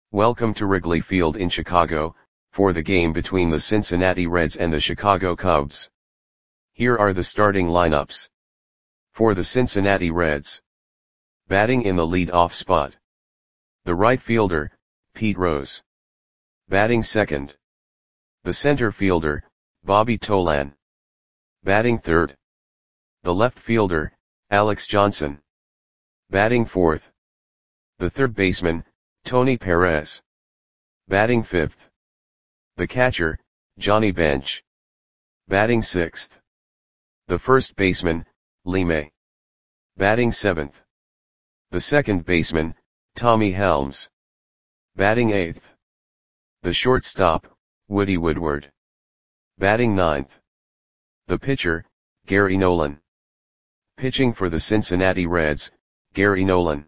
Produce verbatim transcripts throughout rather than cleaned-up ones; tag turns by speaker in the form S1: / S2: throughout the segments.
S1: Welcome to Wrigley Field in Chicago, for the game between the Cincinnati Reds and the Chicago Cubs. Here are the starting lineups. For the Cincinnati Reds. Batting in the lead-off spot. The right fielder, Pete Rose. Batting second. The center fielder, Bobby Tolan. Batting third. The left fielder, Alex Johnson. Batting fourth. The third baseman, Tony Perez. Batting fifth. The catcher, Johnny Bench. Batting sixth. The first baseman, Lee May. Batting seventh. The second baseman, Tommy Helms. Batting eighth. The shortstop, Woody Woodward. Batting ninth. The pitcher, Gary Nolan. Pitching for the Cincinnati Reds, Gary Nolan.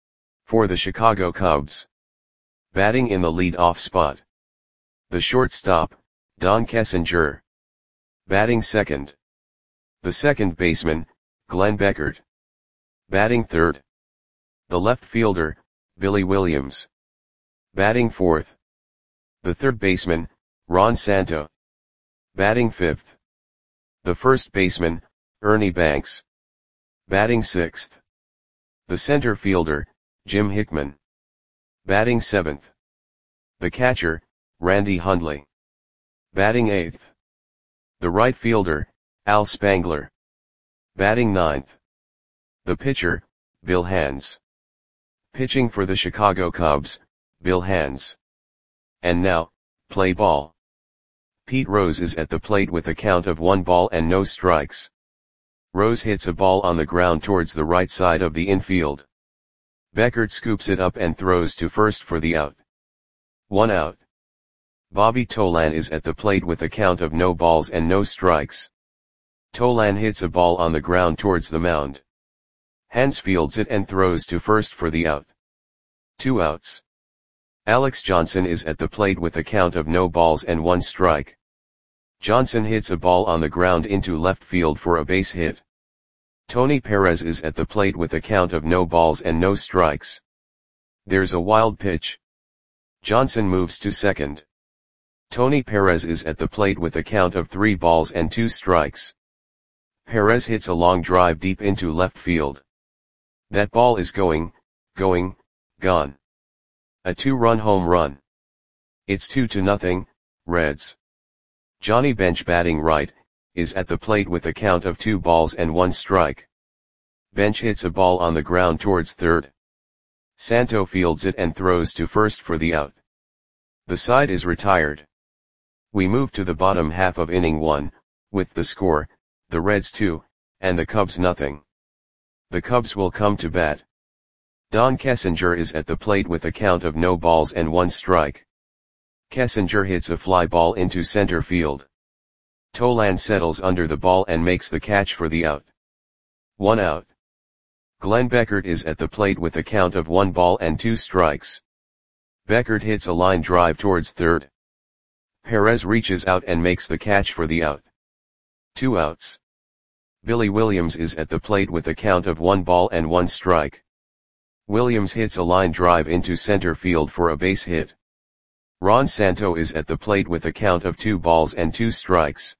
S1: For the Chicago Cubs. Batting in the lead-off spot. The shortstop, Don Kessinger. Batting second. The second baseman, Glenn Beckert. Batting third. The left fielder, Billy Williams. Batting fourth. The third baseman, Ron Santo. Batting fifth. The first baseman, Ernie Banks. Batting sixth. The center fielder, Jim Hickman. Batting seventh. The catcher, Randy Hundley. Batting eighth. The right fielder, Al Spangler. Batting ninth. The pitcher, Bill Hands. Pitching for the Chicago Cubs, Bill Hands. And now, play ball. Pete Rose is at the plate with a count of one ball and no strikes. Rose hits a ball on the ground towards the right side of the infield. Beckert scoops it up and throws to first for the out. One out. Bobby Tolan is at the plate with a count of no balls and no strikes. Tolan hits a ball on the ground towards the mound. Hands fields it and throws to first for the out. Two outs. Alex Johnson is at the plate with a count of no balls and one strike. Johnson hits a ball on the ground into left field for a base hit. Tony Perez is at the plate with a count of no balls and no strikes. There's a wild pitch. Johnson moves to second. Tony Perez is at the plate with a count of three balls and two strikes. Perez hits a long drive deep into left field. That ball is going, going, gone. A two-run home run. It's two to nothing, Reds. Johnny Bench, batting right, is at the plate with a count of two balls and one strike. Bench hits a ball on the ground towards third. Santo fields it and throws to first for the out. The side is retired. We move to the bottom half of inning one, with the score, the Reds two, and the Cubs nothing. The Cubs will come to bat. Don Kessinger is at the plate with a count of no balls and one strike. Kessinger hits a fly ball into center field. Tolan settles under the ball and makes the catch for the out. One out. Glenn Beckert is at the plate with a count of one ball and two strikes. Beckert hits a line drive towards third. Perez reaches out and makes the catch for the out. Two outs. Billy Williams is at the plate with a count of one ball and one strike. Williams hits a line drive into center field for a base hit. Ron Santo is at the plate with a count of two balls and two strikes.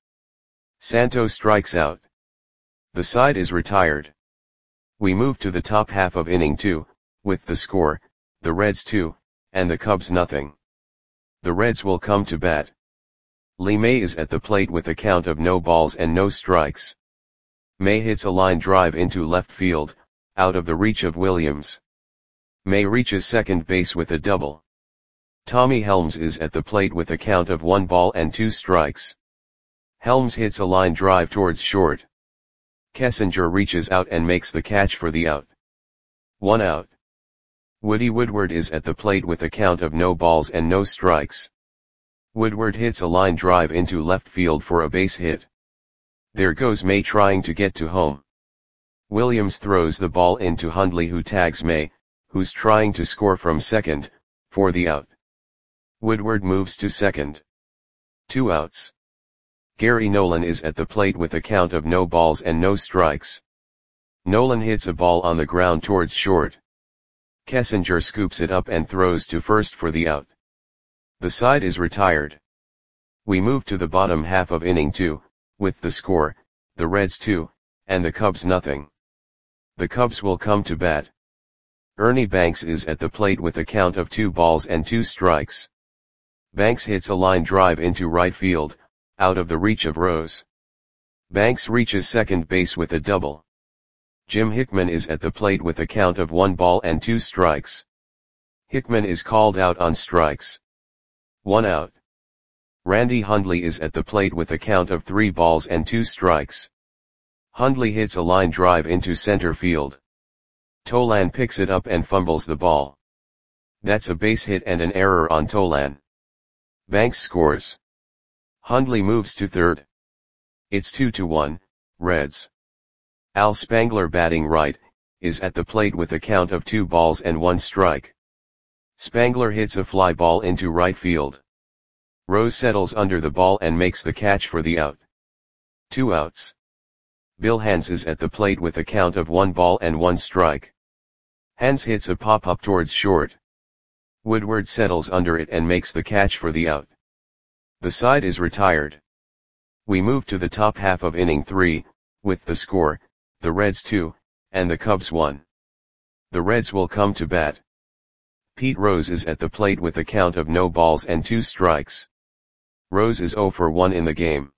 S1: Santo strikes out. The side is retired. We move to the top half of inning two, with the score, the Reds two, and the Cubs nothing. The Reds will come to bat. Lee May is at the plate with a count of no balls and no strikes. May hits a line drive into left field, out of the reach of Williams. May reaches second base with a double. Tommy Helms is at the plate with a count of one ball and two strikes. Helms hits a line drive towards short. Kessinger reaches out and makes the catch for the out. One out. Woody Woodward is at the plate with a count of no balls and no strikes. Woodward hits a line drive into left field for a base hit. There goes May trying to get to home. Williams throws the ball into Hundley, who tags May, who's trying to score from second, for the out. Woodward moves to second. Two outs. Gary Nolan is at the plate with a count of no balls and no strikes. Nolan hits a ball on the ground towards short. Kessinger scoops it up and throws to first for the out. The side is retired. We move to the bottom half of inning two, with the score, the Reds two, and the Cubs nothing. The Cubs will come to bat. Ernie Banks is at the plate with a count of two balls and two strikes. Banks hits a line drive into right field, out of the reach of Rose. Banks reaches second base with a double. Jim Hickman is at the plate with a count of one ball and two strikes. Hickman is called out on strikes. One out. Randy Hundley is at the plate with a count of three balls and two strikes. Hundley hits a line drive into center field. Tolan picks it up and fumbles the ball. That's a base hit and an error on Tolan. Banks scores. Hundley moves to third. It's two to one, Reds. Al Spangler, batting right, is at the plate with a count of two balls and one strike. Spangler hits a fly ball into right field. Rose settles under the ball and makes the catch for the out. Two outs. Bill Hands is at the plate with a count of one ball and one strike. Hands hits a pop-up towards short. Woodward settles under it and makes the catch for the out. The side is retired. We move to the top half of inning three, with the score, the Reds two, and the Cubs one. The Reds will come to bat. Pete Rose is at the plate with a count of no balls and two strikes. Rose is oh for one in the game.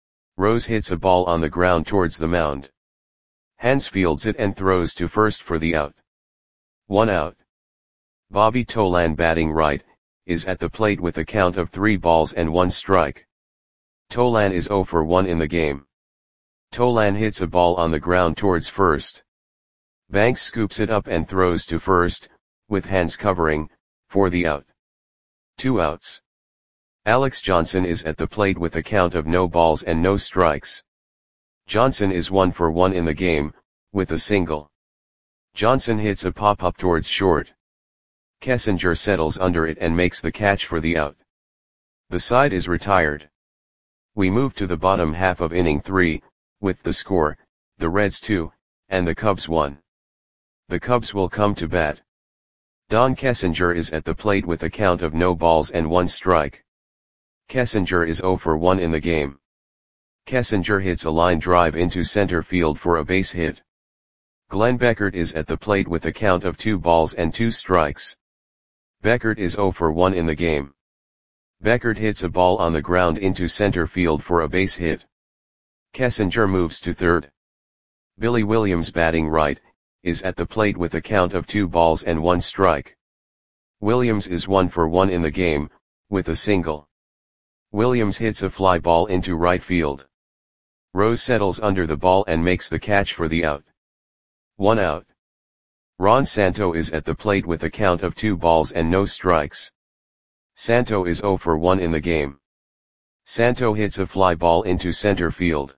S1: Rose hits a ball on the ground towards the mound. Hands fields it and throws to first for the out. One out. Bobby Tolan, batting right, is at the plate with a count of three balls and one strike. Tolan is oh for one in the game. Tolan hits a ball on the ground towards first. Banks scoops it up and throws to first, with Hands covering, for the out. Two outs. Alex Johnson is at the plate with a count of no balls and no strikes. Johnson is one for one in the game, with a single. Johnson hits a pop-up towards short. Kessinger settles under it and makes the catch for the out. The side is retired. We move to the bottom half of inning three, with the score, the Reds two, and the Cubs one. The Cubs will come to bat. Don Kessinger is at the plate with a count of no balls and one strike. Kessinger is oh for one in the game. Kessinger hits a line drive into center field for a base hit. Glenn Beckert is at the plate with a count of two balls and two strikes. Beckert is oh for one in the game. Beckert hits a ball on the ground into center field for a base hit. Kessinger moves to third. Billy Williams, batting right, is at the plate with a count of two balls and one strike. Williams is one for one in the game, with a single. Williams hits a fly ball into right field. Rose settles under the ball and makes the catch for the out. One out. Ron Santo is at the plate with a count of two balls and no strikes. Santo is oh for one in the game. Santo hits a fly ball into center field.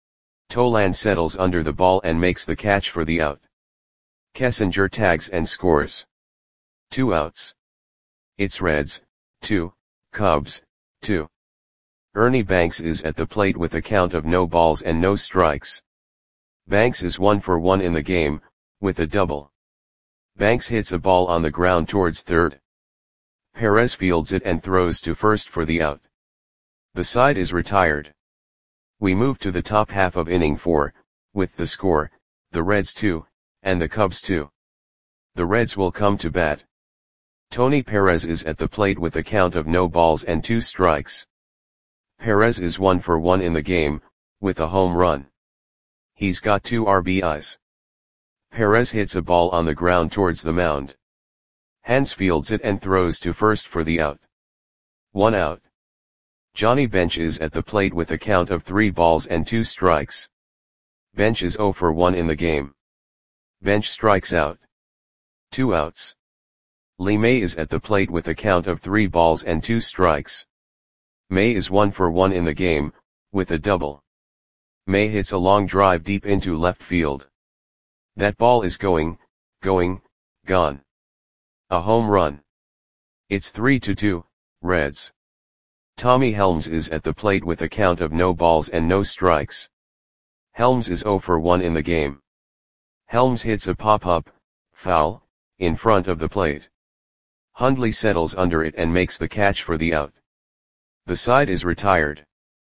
S1: Tolan settles under the ball and makes the catch for the out. Kessinger tags and scores. Two outs. It's Reds, two, Cubs, two. Ernie Banks is at the plate with a count of no balls and no strikes. Banks is one for one in the game, with a double. Banks hits a ball on the ground towards third. Perez fields it and throws to first for the out. The side is retired. We move to the top half of inning four, with the score, the Reds two, and the Cubs two. The Reds will come to bat. Tony Perez is at the plate with a count of no balls and two strikes. Perez is one for one in the game, with a home run. He's got two R B Is. Perez hits a ball on the ground towards the mound. Hands fields it and throws to first for the out. One out. Johnny Bench is at the plate with a count of three balls and two strikes. Bench is oh for one in the game. Bench strikes out. Two outs. Lee May is at the plate with a count of three balls and two strikes. May is one for one in the game, with a double. May hits a long drive deep into left field. That ball is going, going, gone. A home run. It's three to two, Reds. Tommy Helms is at the plate with a count of no balls and no strikes. Helms is oh for one in the game. Helms hits a pop-up, foul, in front of the plate. Hundley settles under it and makes the catch for the out. The side is retired.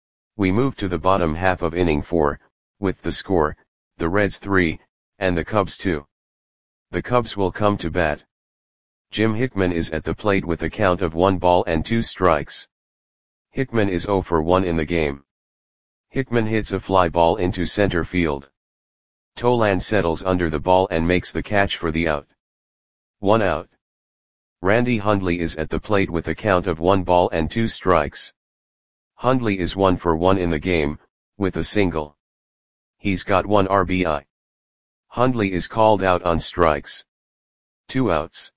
S1: We move to the bottom half of inning four, with the score, the Reds three, and the Cubs two. The Cubs will come to bat. Jim Hickman is at the plate with a count of one ball and two strikes. Hickman is oh for one in the game. Hickman hits a fly ball into center field. Tolan settles under the ball and makes the catch for the out. One out. Randy Hundley is at the plate with a count of one ball and two strikes. Hundley is one for one in the game, with a single. He's got one R B I. Hundley is called out on strikes. Two outs.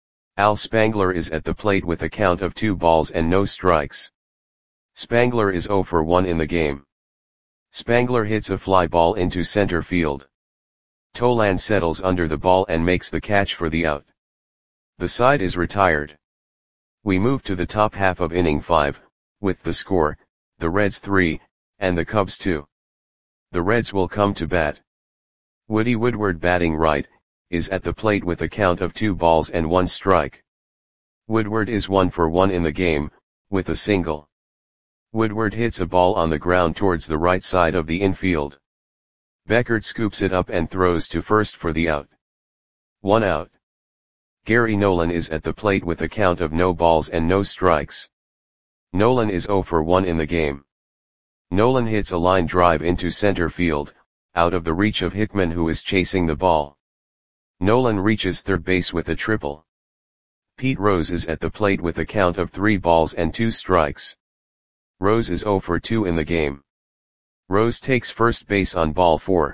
S1: Al Spangler is at the plate with a count of two balls and no strikes. Spangler is oh for one in the game. Spangler hits a fly ball into center field. Tolan settles under the ball and makes the catch for the out. The side is retired. We move to the top half of inning five, with the score, the Reds three, and the Cubs two. The Reds will come to bat. Woody Woodward, batting right, is at the plate with a count of two balls and one strike. Woodward is one for one in the game, with a single. Woodward hits a ball on the ground towards the right side of the infield. Beckert scoops it up and throws to first for the out. One out. Gary Nolan is at the plate with a count of no balls and no strikes. Nolan is oh for one in the game. Nolan hits a line drive into center field, out of the reach of Hickman, who is chasing the ball. Nolan reaches third base with a triple. Pete Rose is at the plate with a count of three balls and two strikes. Rose is oh for two in the game. Rose takes first base on ball four.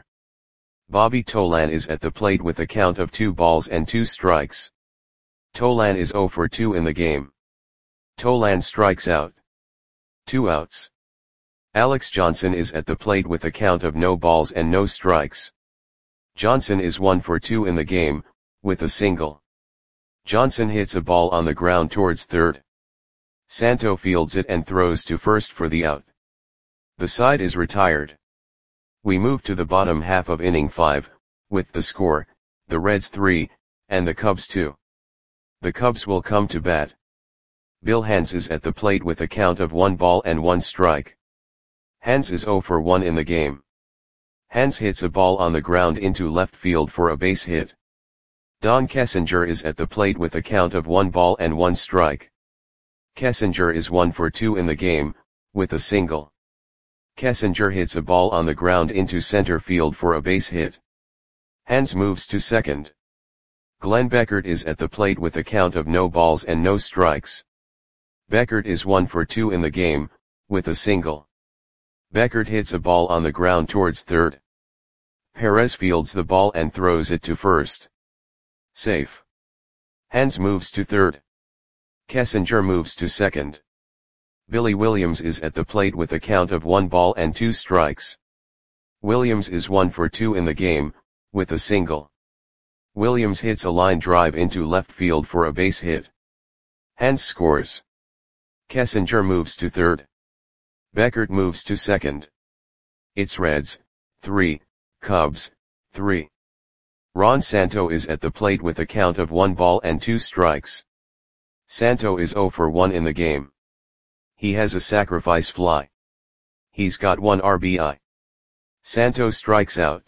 S1: Bobby Tolan is at the plate with a count of two balls and two strikes. Tolan is oh for two in the game. Tolan strikes out. Two outs. Alex Johnson is at the plate with a count of no balls and no strikes. Johnson is one for two in the game, with a single. Johnson hits a ball on the ground towards third. Santo fields it and throws to first for the out. The side is retired. We move to the bottom half of inning five, with the score, the Reds three, and the Cubs two. The Cubs will come to bat. Bill Hands is at the plate with a count of one ball and one strike. Hands is oh for one in the game. Hands hits a ball on the ground into left field for a base hit. Don Kessinger is at the plate with a count of one ball and one strike. Kessinger is one for two in the game, with a single. Kessinger hits a ball on the ground into center field for a base hit. Hands moves to second. Glenn Beckert is at the plate with a count of no balls and no strikes. Beckert is one for two in the game, with a single. Beckert hits a ball on the ground towards third. Perez fields the ball and throws it to first. Safe. Hands moves to third. Kessinger moves to second. Billy Williams is at the plate with a count of one ball and two strikes. Williams is one for two in the game, with a single. Williams hits a line drive into left field for a base hit. Hands scores. Kessinger moves to third. Beckert moves to second. It's Reds, three, Cubs, three. Ron Santo is at the plate with a count of one ball and two strikes. Santo is oh for one in the game. He has a sacrifice fly. He's got one R B I. Santo strikes out.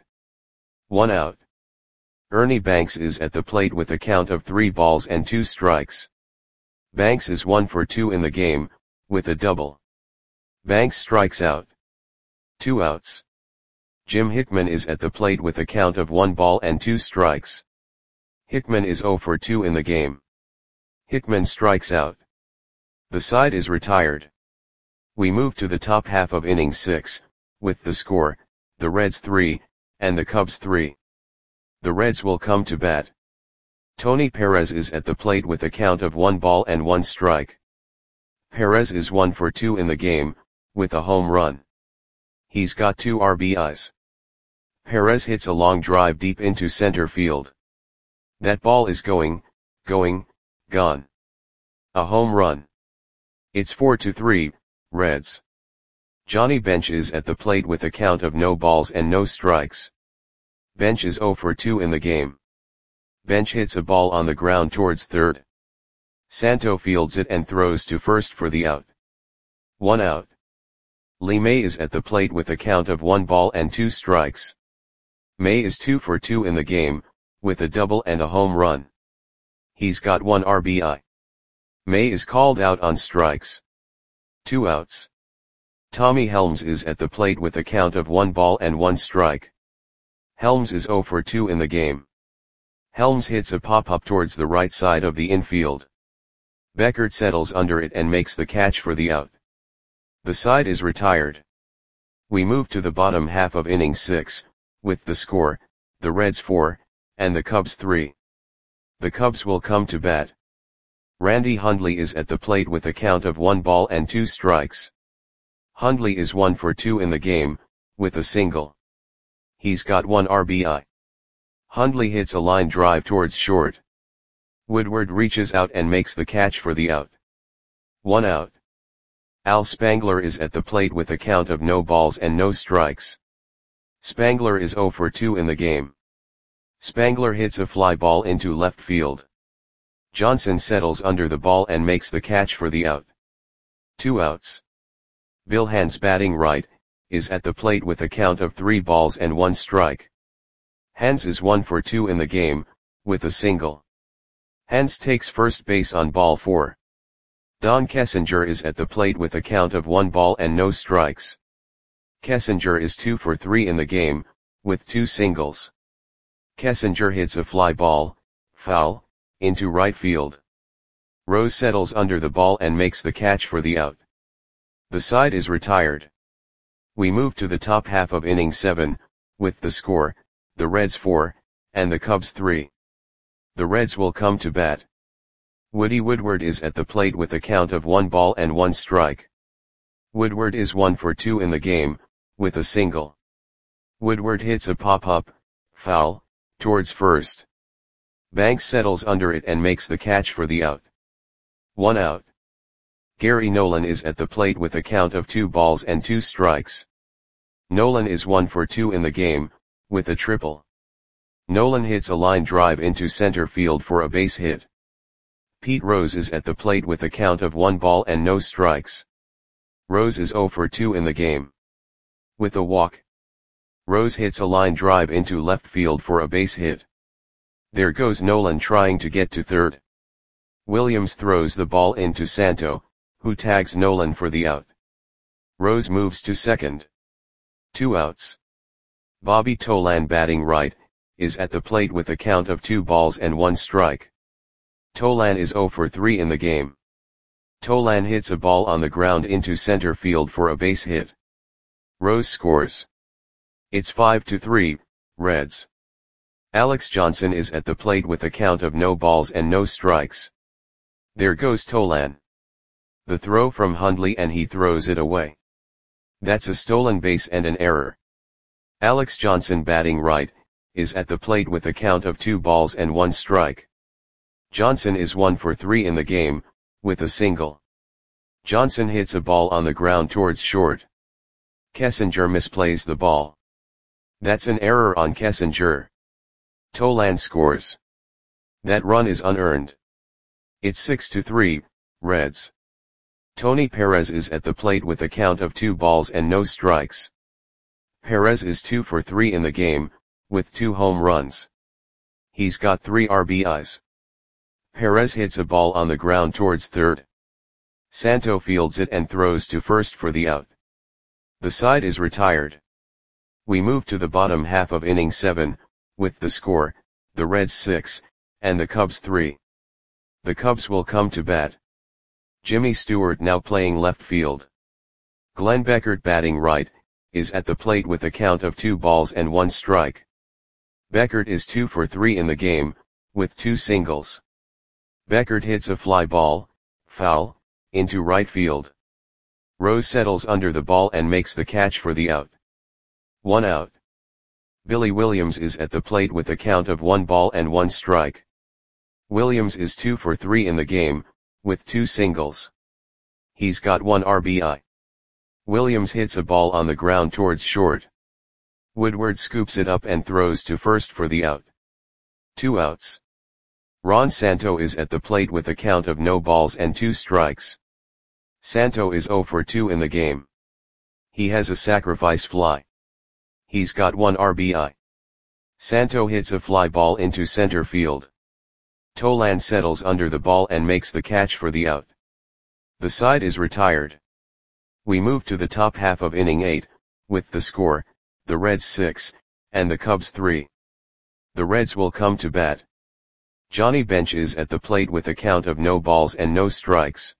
S1: One out. Ernie Banks is at the plate with a count of three balls and two strikes. Banks is one for two in the game, with a double. Banks strikes out. Two outs. Jim Hickman is at the plate with a count of one ball and two strikes. Hickman is oh for two in the game. Hickman strikes out. The side is retired. We move to the top half of inning six, with the score, the Reds three, and the Cubs three. The Reds will come to bat. Tony Perez is at the plate with a count of one ball and one strike. Perez is one for two in the game, with a home run. He's got two R B Is. Perez hits a long drive deep into center field. That ball is going, going, gone. A home run. It's four to three, Reds. Johnny Bench is at the plate with a count of no balls and no strikes. Bench is oh for two in the game. Bench hits a ball on the ground towards third. Santo fields it and throws to first for the out. One out. Lee May is at the plate with a count of one ball and two strikes. May is two for two in the game, with a double and a home run. He's got one R B I. May is called out on strikes. Two outs. Tommy Helms is at the plate with a count of one ball and one strike. Helms is zero for two in the game. Helms hits a pop-up towards the right side of the infield. Beckert settles under it and makes the catch for the out. The side is retired. We move to the bottom half of inning six, with the score, the Reds four, and the Cubs three. The Cubs will come to bat. Randy Hundley is at the plate with a count of one ball and two strikes. Hundley is one for two in the game, with a single. He's got one R B I. Hundley hits a line drive towards short. Woodward reaches out and makes the catch for the out. One out. Al Spangler is at the plate with a count of no balls and no strikes. Spangler is zero for two in the game. Spangler hits a fly ball into left field. Johnson settles under the ball and makes the catch for the out. Two outs. Bill Hands, batting right, is at the plate with a count of three balls and one strike. Hands is one for two in the game, with a single. Hands takes first base on ball four. Don Kessinger is at the plate with a count of one ball and no strikes. Kessinger is two for three in the game, with two singles. Kessinger hits a fly ball, foul, into right field. Rose settles under the ball and makes the catch for the out. The side is retired. We move to the top half of inning seven, with the score, the Reds four, and the Cubs three. The Reds will come to bat. Woody Woodward is at the plate with a count of one ball and one strike. Woodward is one for two in the game, with a single. Woodward hits a pop-up, foul, towards first. Banks settles under it and makes the catch for the out. One out. Gary Nolan is at the plate with a count of two balls and two strikes. Nolan is one for two in the game, with a triple. Nolan hits a line drive into center field for a base hit. Pete Rose is at the plate with a count of one ball and no strikes. Rose is zero for two in the game. With a walk. Rose hits a line drive into left field for a base hit. There goes Nolan trying to get to third. Williams throws the ball into Santo, who tags Nolan for the out. Rose moves to second. Two outs. Bobby Tolan, batting right, is at the plate with a count of two balls and one strike. Tolan is zero for three in the game. Tolan hits a ball on the ground into center field for a base hit. Rose scores. It's five to three, Reds. Alex Johnson is at the plate with a count of no balls and no strikes. There goes Tolan. The throw from Hundley and he throws it away. That's a stolen base and an error. Alex Johnson, batting right, is at the plate with a count of two balls and one strike. Johnson is one for three in the game, with a single. Johnson hits a ball on the ground towards short. Kessinger misplays the ball. That's an error on Kessinger. Tolan scores. That run is unearned. It's six to three, Reds. Tony Perez is at the plate with a count of two balls and no strikes. Perez is two for three in the game, with two home runs. He's got three R B Is. Perez hits a ball on the ground towards third. Santo fields it and throws to first for the out. The side is retired. We move to the bottom half of inning seven, with the score, the Reds six, and the Cubs three. The Cubs will come to bat. Jimmy Stewart, now playing left field. Glenn Beckert, batting right, is at the plate with a count of two balls and one strike. Beckert is two for three in the game, with two singles. Beckert hits a fly ball, foul, into right field. Rose settles under the ball and makes the catch for the out. One out. Billy Williams is at the plate with a count of one ball and one strike. Williams is two for three in the game, with two singles. He's got one R B I. Williams hits a ball on the ground towards short. Woodward scoops it up and throws to first for the out. Two outs. Ron Santo is at the plate with a count of no balls and two strikes. Santo is zero for two in the game. He has a sacrifice fly. He's got one R B I. Santo hits a fly ball into center field. Tolan settles under the ball and makes the catch for the out. The side is retired. We move to the top half of inning eight, with the score, the Reds six, and the Cubs three. The Reds will come to bat. Johnny Bench is at the plate with a count of no balls and no strikes.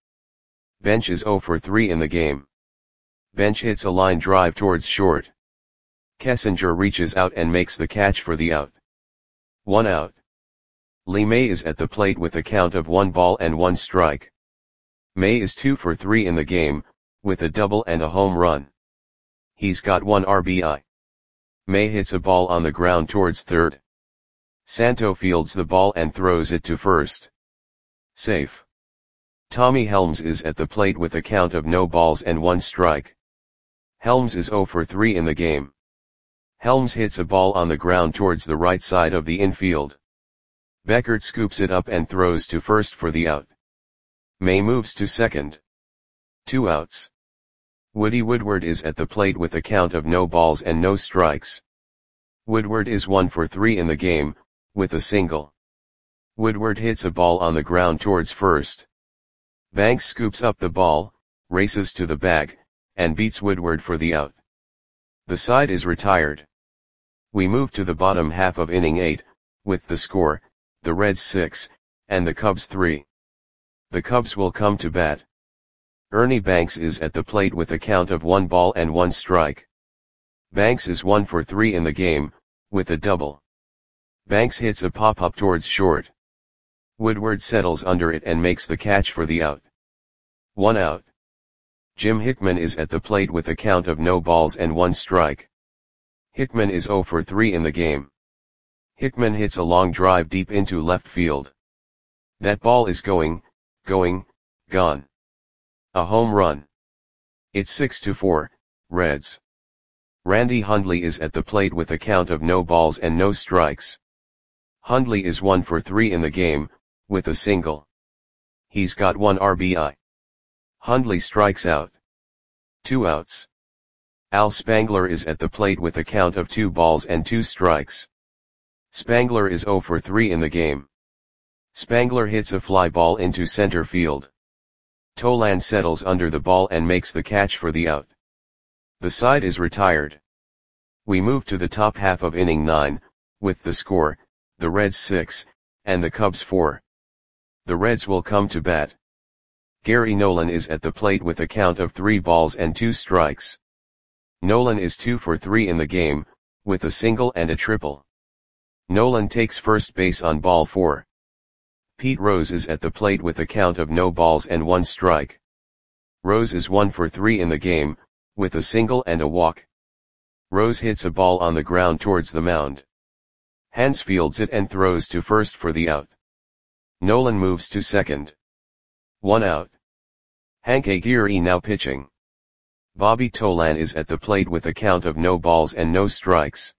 S1: Bench is zero for three in the game. Bench hits a line drive towards short. Kessinger reaches out and makes the catch for the out. One out. Lee May is at the plate with a count of one ball and one strike. May is two for three in the game, with a double and a home run. He's got one R B I. May hits a ball on the ground towards third. Santo fields the ball and throws it to first. Safe. Tommy Helms is at the plate with a count of no balls and one strike. Helms is zero for three in the game. Helms hits a ball on the ground towards the right side of the infield. Beckert scoops it up and throws to first for the out. May moves to second. Two outs. Woody Woodward is at the plate with a count of no balls and no strikes. Woodward is one for three in the game, with a single. Woodward hits a ball on the ground towards first. Banks scoops up the ball, races to the bag, and beats Woodward for the out. The side is retired. We move to the bottom half of inning eight, with the score, the Reds six, and the Cubs three. The Cubs will come to bat. Ernie Banks is at the plate with a count of one ball and one strike. Banks is one for three in the game, with a double. Banks hits a pop-up towards short. Woodward settles under it and makes the catch for the out. One out. Jim Hickman is at the plate with a count of no balls and one strike. Hickman is zero for three in the game. Hickman hits a long drive deep into left field. That ball is going, going, gone. A home run. It's six to four, Reds. Randy Hundley is at the plate with a count of no balls and no strikes. Hundley is one for three in the game, with a single. He's got one R B I. Hundley strikes out. Two outs. Al Spangler is at the plate with a count of two balls and two strikes. Spangler is zero for three in the game. Spangler hits a fly ball into center field. Tolan settles under the ball and makes the catch for the out. The side is retired. We move to the top half of inning nine, with the score, the Reds six, and the Cubs four. The Reds will come to bat. Gary Nolan is at the plate with a count of three balls and two strikes. Nolan is two for three in the game, with a single and a triple. Nolan takes first base on ball four. Pete Rose is at the plate with a count of no balls and one strike. Rose is one for three in the game, with a single and a walk. Rose hits a ball on the ground towards the mound. Hans fields it and throws to first for the out. Nolan moves to second. One out. Hank Aguirre now pitching. Bobby Tolan is at the plate with a count of no balls and no strikes.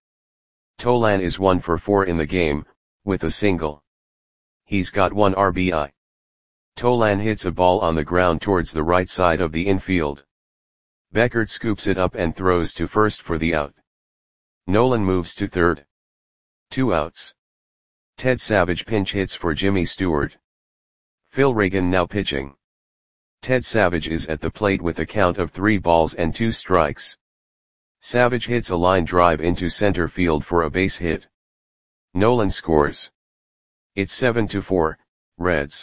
S1: Tolan is one for four in the game, with a single. He's got one R B I. Tolan hits a ball on the ground towards the right side of the infield. Beckert scoops it up and throws to first for the out. Nolan moves to third. Two outs. Ted Savage pinch hits for Jimmy Stewart. Phil Reagan now pitching. Ted Savage is at the plate with a count of three balls and two strikes. Savage hits a line drive into center field for a base hit. Nolan scores. It's seven to four, Reds.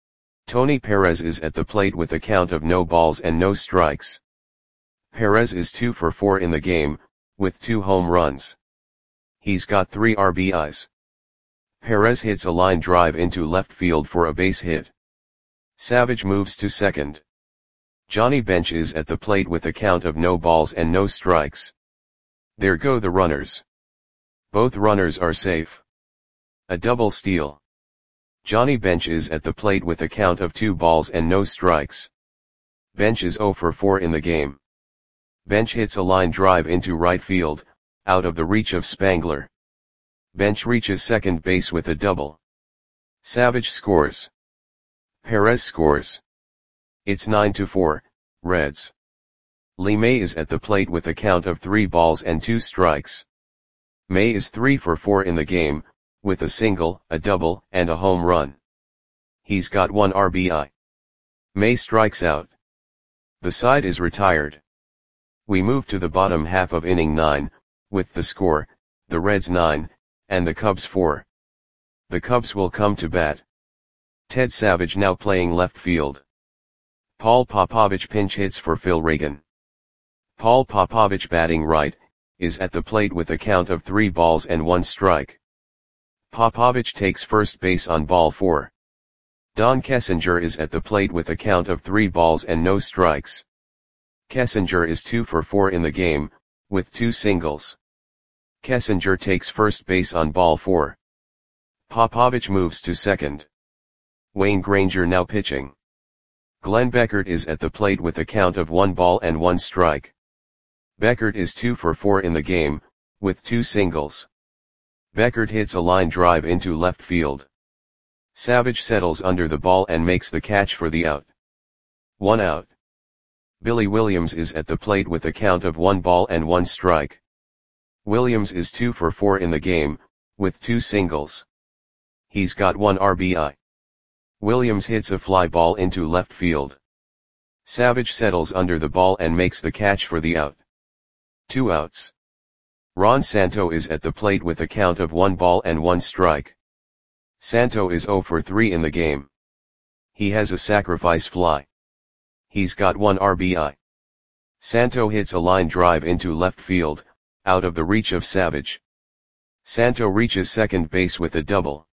S1: Tony Perez is at the plate with a count of no balls and no strikes. Perez is two for four in the game, with two home runs. He's got three R B Is. Perez hits a line drive into left field for a base hit. Savage moves to second. Johnny Bench is at the plate with a count of no balls and no strikes. There go the runners. Both runners are safe. A double steal. Johnny Bench is at the plate with a count of two balls and no strikes. Bench is zero for four in the game. Bench hits a line drive into right field, out of the reach of Spangler. Bench reaches second base with a double. Savage scores. Perez scores. It's nine to four, Reds. Lee May is at the plate with a count of three balls and two strikes. May is three for four in the game, with a single, a double, and a home run. He's got one R B I. May strikes out. The side is retired. We move to the bottom half of inning nine, with the score, the Reds nine, and the Cubs four. The Cubs will come to bat. Ted Savage now playing left field. Paul Popovich pinch hits for Phil Regan. Paul Popovich batting right, is at the plate with a count of three balls and one strike. Popovich takes first base on ball four. Don Kessinger is at the plate with a count of three balls and no strikes. Kessinger is two for four in the game, with two singles. Kessinger takes first base on ball four. Popovich moves to second. Wayne Granger now pitching. Glenn Beckert is at the plate with a count of one ball and one strike. Beckert is two for four in the game, with two singles. Beckert hits a line drive into left field. Savage settles under the ball and makes the catch for the out. One out. Billy Williams is at the plate with a count of one ball and one strike. Williams is two for four in the game, with two singles. He's got one R B I. Williams hits a fly ball into left field. Savage settles under the ball and makes the catch for the out. Two outs. Ron Santo is at the plate with a count of one ball and one strike. Santo is zero for three in the game. He has a sacrifice fly. He's got one R B I. Santo hits a line drive into left field, out of the reach of Savage. Santo reaches second base with a double.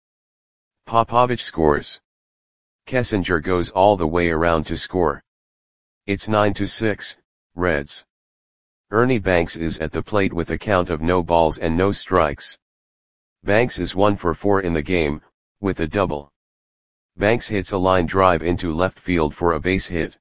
S1: Popovich scores. Kessinger goes all the way around to score. It's nine to six, Reds. Ernie Banks is at the plate with a count of no balls and no strikes. Banks is one for four in the game, with a double. Banks hits a line drive into left field for a base hit.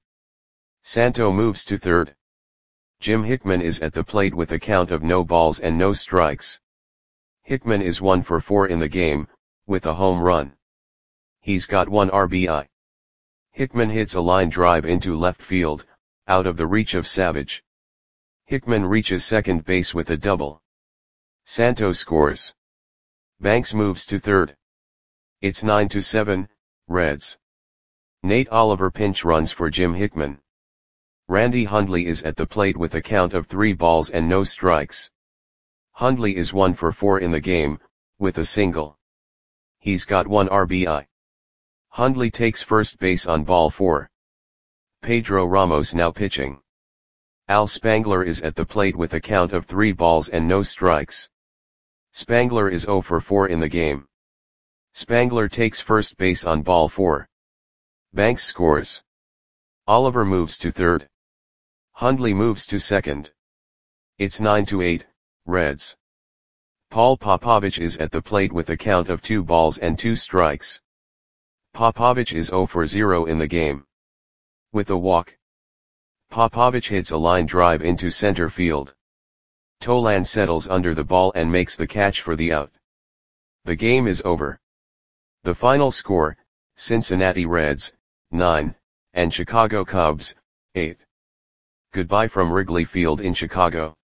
S1: Santo moves to third. Jim Hickman is at the plate with a count of no balls and no strikes. Hickman is one for four in the game, with a home run. He's got one R B I. Hickman hits a line drive into left field, out of the reach of Savage. Hickman reaches second base with a double. Santo scores. Banks moves to third. It's nine to seven, Reds. Nate Oliver pinch runs for Jim Hickman. Randy Hundley is at the plate with a count of three balls and no strikes. Hundley is one for four in the game, with a single. He's got one R B I. Hundley takes first base on ball four. Pedro Ramos now pitching. Al Spangler is at the plate with a count of three balls and no strikes. Spangler is zero for four in the game. Spangler takes first base on ball four. Banks scores. Oliver moves to third. Hundley moves to second. It's nine to eight, Reds. Paul Popovich is at the plate with a count of two balls and two strikes. Popovich is zero for zero in the game. With a walk. Popovich hits a line drive into center field. Tolan settles under the ball and makes the catch for the out. The game is over. The final score, Cincinnati Reds, nine, and Chicago Cubs, eight. Goodbye from Wrigley Field in Chicago.